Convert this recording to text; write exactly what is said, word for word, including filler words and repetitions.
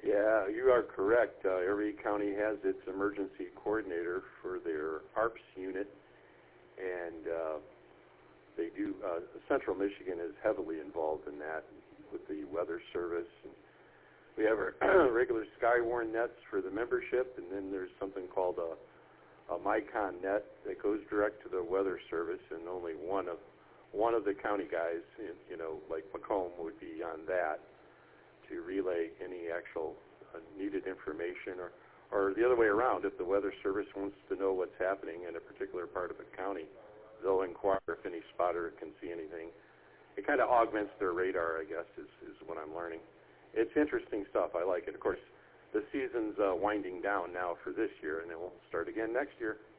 Yeah, you are correct. Uh, every county has its emergency coordinator for their A R P S unit, and uh, they do. Uh, Central Michigan is heavily involved in that with the Weather Service. And we have our regular Skywarn nets for the membership, and then there's something called a, a MyCon net that goes direct to the Weather Service, and only one of one of the county guys, you know, like Macomb, would be on that to relay any actual uh, needed information, or, or the other way around. If the Weather Service wants to know what's happening in a particular part of the county, they'll inquire if any spotter can see anything. It kind of augments their radar, I guess, is, is what I'm learning. It's interesting stuff. I like it. Of course, the season's uh, winding down now for this year, and it will start again next year.